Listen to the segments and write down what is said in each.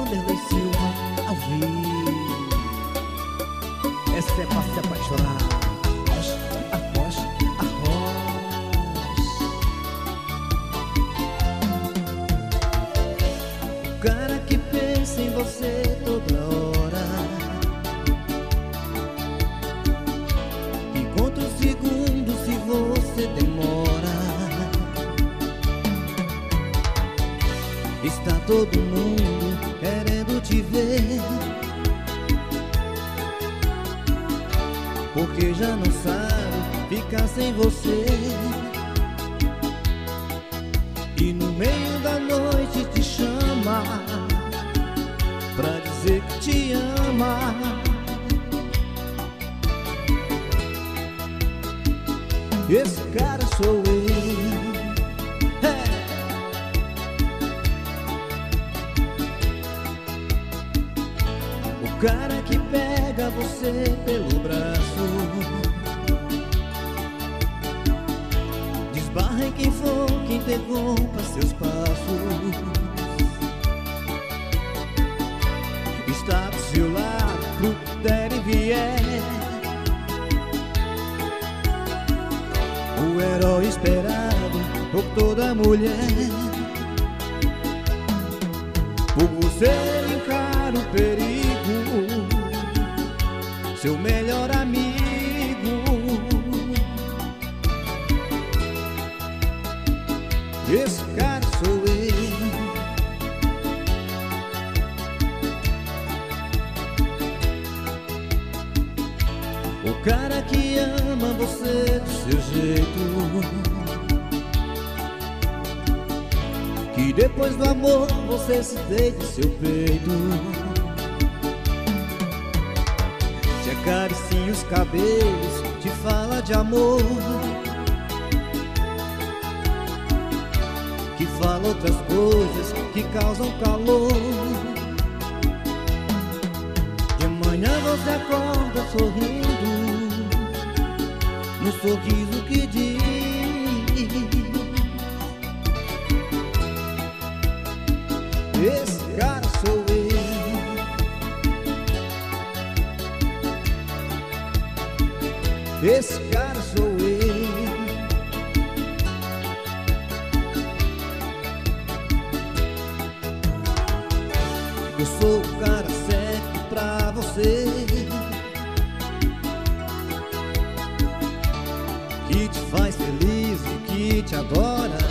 Vanderlei Silva ao vivo. Essa é pra se apaixonar. Arroz, arroz. O cara que pensa em você toda hora, que conta os segundos se você demora. Está todo mundo querendo te ver, porque já não sabe ficar sem você. E no meio da noite te chama pra dizer que te ama. Esse cara sou eu. O cara que pega você pelo braço, desbarra em quem for que interrompa seus passos. Está do seu lado pro que der e vier, o herói esperado por toda mulher. Por você encara o perigo, seu melhor amigo. Esse cara sou eu. O cara que ama você do seu jeito, que depois do amor você se deita em seu peito, te acaricia os cabelos, te fala de amor, que fala outras coisas que causam calor. De manhã você acorda sorrindo, no sorriso que diz: esse cara sou eu. Esse cara sou eu. Eu sou o cara certo pra você, que te faz feliz e que te adora,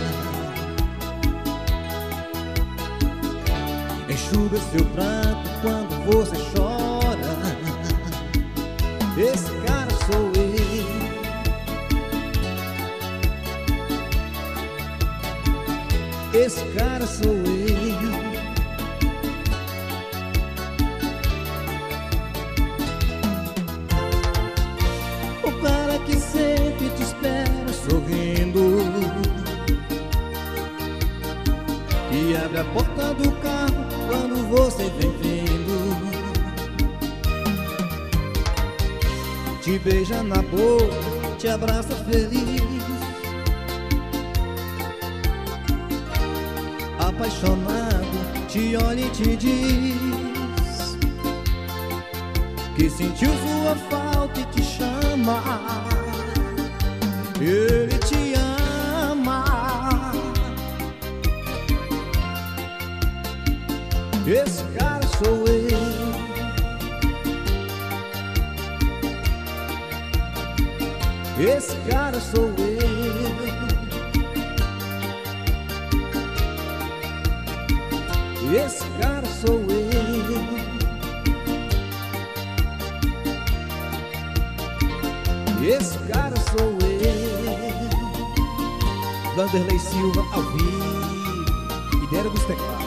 enxuga seu pranto quando você chora. Esse cara sou eu. Esse cara sou eu. O cara que sempre te espera sorrindo, e abre a porta do carro quando você vem vindo, te beija na boca, te abraça feliz, apaixonado, te olha e te diz que sentiu sua falta e te chama. Ele te ama. Esse cara sou eu. Esse cara sou eu. Esse cara sou eu. Esse cara sou eu. Vanderlei Silva ao vivo, ideia dos teclados.